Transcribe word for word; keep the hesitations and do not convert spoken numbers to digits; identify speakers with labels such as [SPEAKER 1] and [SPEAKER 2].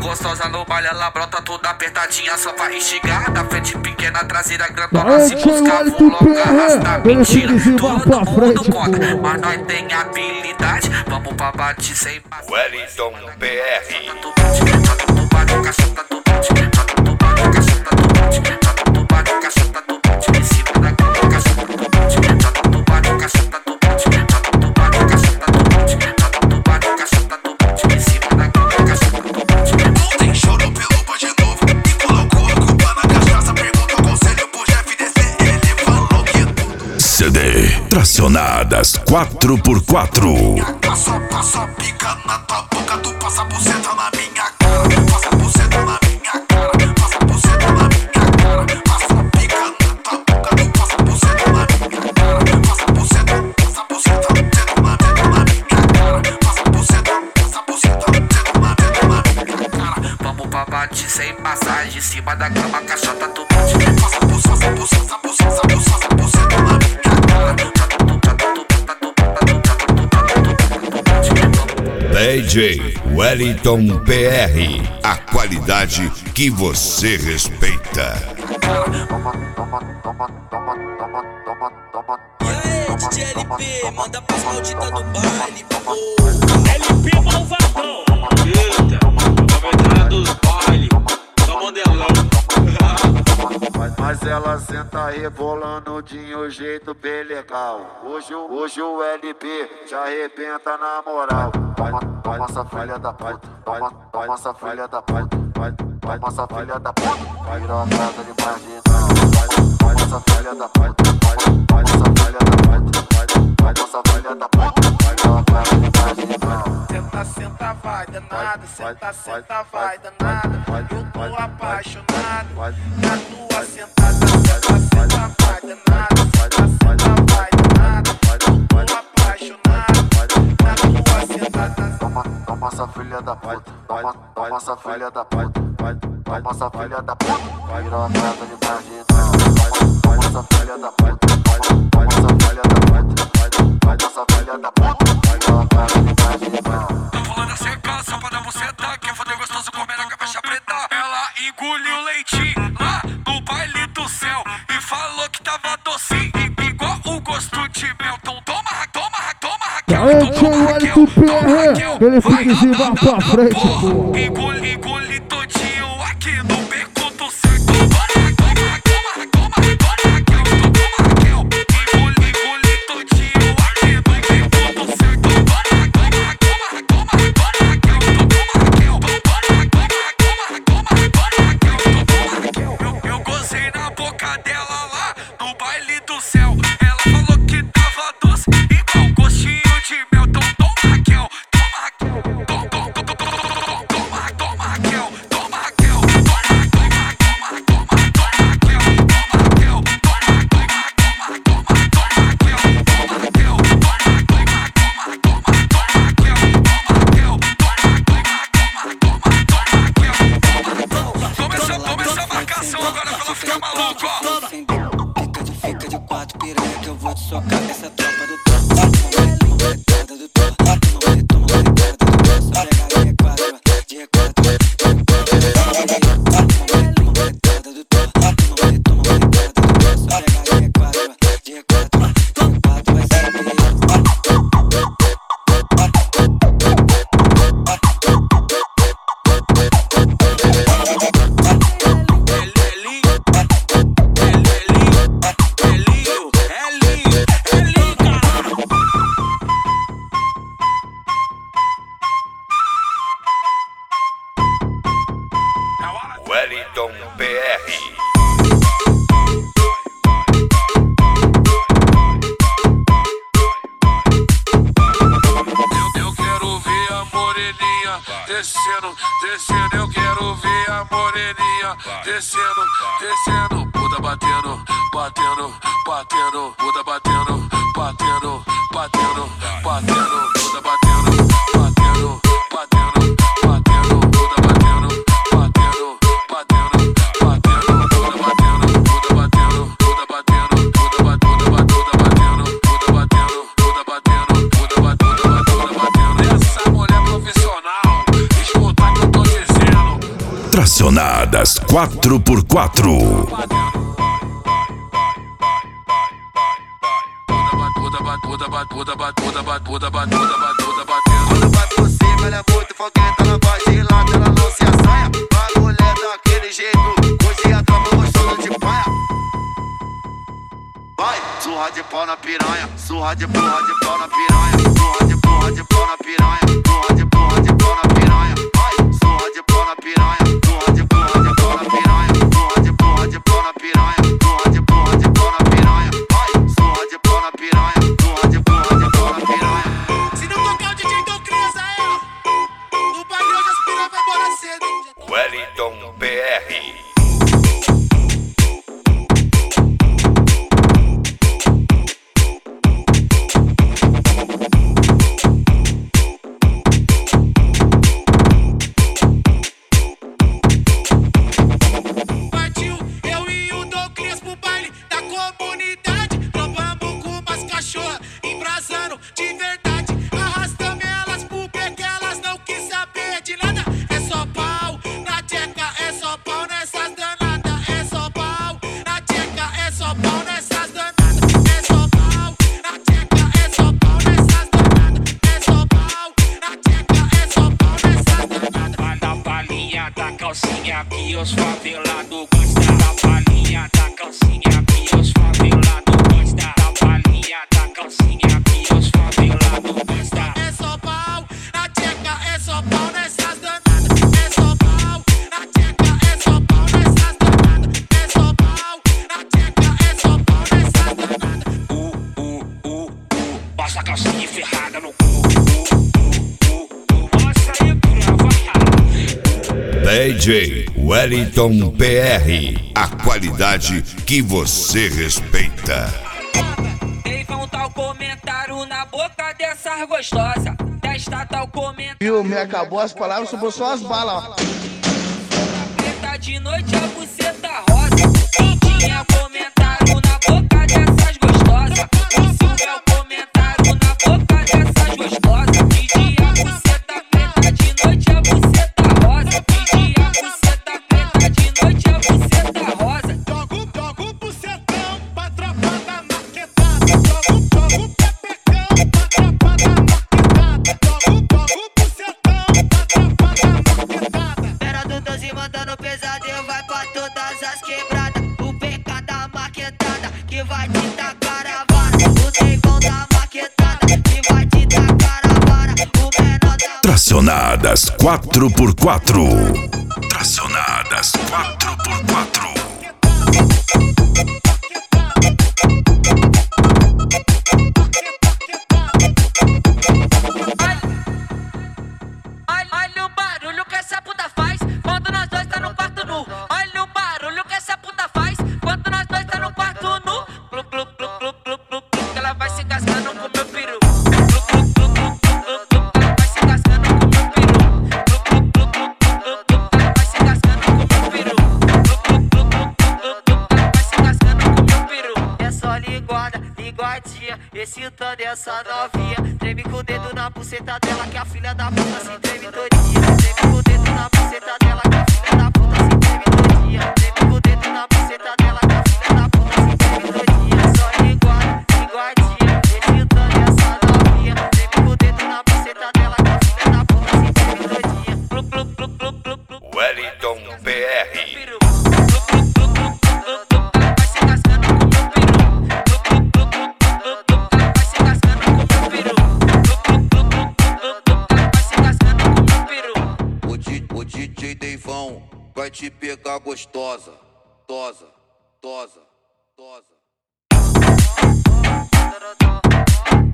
[SPEAKER 1] gostosa no baile, ela brota toda apertadinha, só vai instigar. Da frente pequena, traseira grandona, se buscar vou logo arrastar. Mentira, todo mundo conta, mas nós tem habilidade. Vamos pra bate sem passar.
[SPEAKER 2] Wellington P R.
[SPEAKER 3] C D Tracionadas quatro por quatro.
[SPEAKER 4] Passa, passa pica na tua boca, tu passa buceta na minha cara. Passa buceta na minha cara, passa buceta na minha cara. Passa pica na tua boca, tu passa buceta na minha cara. Passa buceta, passa buceta, buceta na minha cara. Passa buceta, passa buceta, buceta na minha cara.
[SPEAKER 1] Vamos pra bate sem passagem, em cima da cama, caixota tu bate.
[SPEAKER 4] Passa buceta, buceta, buceta, buceta, buceta na minha cara.
[SPEAKER 2] D J Wellington P R. A qualidade que você respeita.
[SPEAKER 5] E aí, D J L P, manda pras malditas do baile, pô.
[SPEAKER 6] L P malvadão. Eita, vamos entrar dos baile. Só modelão.
[SPEAKER 7] Mas ela senta rebolando de um jeito bem legal. Hoje, hoje o L P já arrebenta na moral. Toma essa filha da puta, toma essa filha da puta, toma essa filha da puta, vai virar uma casa de marginal. Vai essa filha da puta, vai essa filha da puta, vai essa filha da puta, vai virar uma casa de marginal.
[SPEAKER 8] Senta, senta, vai danada, senta, senta, vai danada. Eu tô apaixonado na tua sentada, senta, senta, vai danada, senta, senta, vai danada. Eu tô apaixonado na tua sentada.
[SPEAKER 7] Toma essa filha da puta, toma, toma essa filha da puta, toma essa filha da puta, vai virar uma casa de marginal. Toma essa filha da puta, toma essa filha da puta, toma essa filha da puta, vai virar uma casa de marginal.
[SPEAKER 1] Tô pulando a seca, só pra dar buceta, quer foder gostoso comer a caixa preta. Ela engoliu leite lá no baile do céu e falou que tava doce, igual o gosto de mel. Então toma, toma, toma, Raquel, então toma, Raquel, toma, Raquel.
[SPEAKER 9] Ele fica em cima pra frente, pô.
[SPEAKER 1] Engoli, engoli todinho aqui no beco do cerco. Toma, toma, toma, toma, toma, Raquel, então toma, Raquel. Engoli, engoli todinho aqui no beco do cerco. Toma, toma, toma, toma, toma, Raquel, então toma, Raquel. Toma, toma, toma, toma, Raquel, então toma, Raquel. Eu, eu gozei na boca dela lá no baile do céu. Ela falou que tava doce, igual gostinho de mel. Então toma, Raquel, toma, Raquel. Toma, toma, toma, toma, toma, Raquel. Toma, Raquel. Toma, toma, toma, toma, toma, Raquel. Toma, Raquel. Toma, toma, toma, toma, toma, Raquel. Toma, Raquel. Toma, toma, toma, toma, toma, Raquel. Toma, Raquel. Toma, toma, toma, toma, toma, Raquel. Toma essa, toma essa marcação agora pra ela ficar maluca, ó.
[SPEAKER 5] Fica de, fica de quatro piranha que eu vou te socar essa tropa do topo. Toma retada do topo, toma retada do topo. Só pega de quatro, de quatro. Toma retada do topo, toma retada do topo. Só pega de quatro, de quatro. Toma quatro, vai ser
[SPEAKER 2] Wellington P R.
[SPEAKER 1] Eu quero ver a moreninha descendo, descendo. Eu quero ver a moreninha descendo, descendo. Puta batendo, batendo, batendo. Puta batendo, batendo, batendo, batendo. Puta batendo, batendo, batendo, batendo. Puta batendo, batendo, batendo, batendo. Puta batendo, puta batendo, puta batendo, puta batendo, puta batendo, puta batendo, puta batendo, puta batendo, puta batendo. Essa mulher profissional, escuta o que eu tô dizendo.
[SPEAKER 3] Tracionadas quatro por quatro.
[SPEAKER 4] Quando vai por cima, ela é muito fogueta, ela vai de lado, ela não se assanha. A mulher daquele jeito, hoje a tropa gostando de paia. Vai, surra de pau na piranha, surra de porra de pau na piranha, surra de porra de pau na piranha, surra de porra de pau na piranha. Vai, surra de pau na piranha, surra de porra de pau na piranha, surra de porra de pau na piranha, surra de porra de pau na piranha. Vai, surra de pau na piranha, surra de porra de pau na piranha.
[SPEAKER 8] Se não tocar o D J do Cris aí, ó, o padrão já aspirou vai embora cedo, hein?
[SPEAKER 2] Wellington P R.
[SPEAKER 8] Partiu, eu e o Douglas pro baile da comunidade. Trombamos com umas cachorras, embrasando de verdade. Arrastamos elas pro beco, elas não quis saber de nada. É só pau na tcheca, é só pau nessas danadas. É só pau na tcheca, é só pau nessas danadas. É só pau na tcheca, é só pau nessas danadas. É só pau na tcheca, é só pau nessas danadas.
[SPEAKER 6] Vai na palhinha da calcinha que os favelados gostam. Da palhinha da calcinha que os favelados gostam. Da palhinha da calcinha que os favelados gostam.
[SPEAKER 8] É só pau na tcheca, é só pau nessas danadas. É só pau na tcheca, é só pau nessas danadas. É só pau na tcheca, é só pau nessas danadas.
[SPEAKER 6] Uh, uh, uh, uh. Passa a calcinha ferrada no cu. Uh, uh, uh, uh. Mostra aí, crava.
[SPEAKER 2] D J Wellington P R. A qualidade que você respeita.
[SPEAKER 10] Ei, vão tal comentário na boca dessas gostosas. Testa tal comentário.
[SPEAKER 9] Viu, me acabou as palavras, sobrou só as balas.
[SPEAKER 10] Preta de noite, a buceta rosa. Quem tinha comentário na boca dessas gostosas? O Silvio é o comentário na boca dessas gostosas. De dia, a buceta preta, de noite, a buceta rosa. De dia, a buceta preta, de noite, a buceta rosa.
[SPEAKER 8] Jogo, jogo bucetão pra tropa da maquetada. Jogo, jogo pepecão pra tropa da maquetada. Jogo, jogo bucetão pra tropa da maquetada.
[SPEAKER 5] Pera do doze mandando pesadelo, vai pra todas as quebradas. O P K da maquetada, que vai te tacar a vara. O Deivão da maquetada, que vai te tacar a vara. O menor da
[SPEAKER 3] Tracionadas quatro por quatro. Tracionadas quatro por quatro.
[SPEAKER 10] Olha, olha o barulho que essa puta faz quando nós dois tá no quarto nu. Olha o barulho que essa puta faz quando nós dois tá no quarto nu. Plu, plu, plu, plu, plu, plu, plu, que ela vai se cascando com meu peru. Plu, plu, plu, plu, plu, plu, que ela vai se cascando com meu peru. Plu, plu, plu, plu, plu, plu, que ela vai se cascando com meu peru. Plu, plu, plu, plu, plu, plu, que ela vai se cascando com meu peru.
[SPEAKER 5] É só linguada, linguadinha, excitando essa novinha. Treme com o dedo na buceta dela, que a filha da puta se treme todinha. Treme com o dedo na buceta dela, que a filha da puta se treme todinha. Treme com o dedo na buceta dela, que a filha da puta se treme todinha. É só linguada, linguadinha, excitando essa novinha. Treme com o dedo na buceta dela, que a filha da puta se treme todinha.
[SPEAKER 10] Plu, plu, plu, plu, plu, plu,
[SPEAKER 2] Wellington P R.
[SPEAKER 10] peru. Plu, plu, plu, plu, plu, plu, que ela vai se cascando com meu peru. Plu, plu, plu, plu, plu, plu, que ela vai se cascando com meu peru. Plu, plu, plu, plu, plu, plu, que ela vai se cascando com meu peru.
[SPEAKER 4] O, D, o D J Deivão vai te pegar gostosa, tosa, tosa, tosa.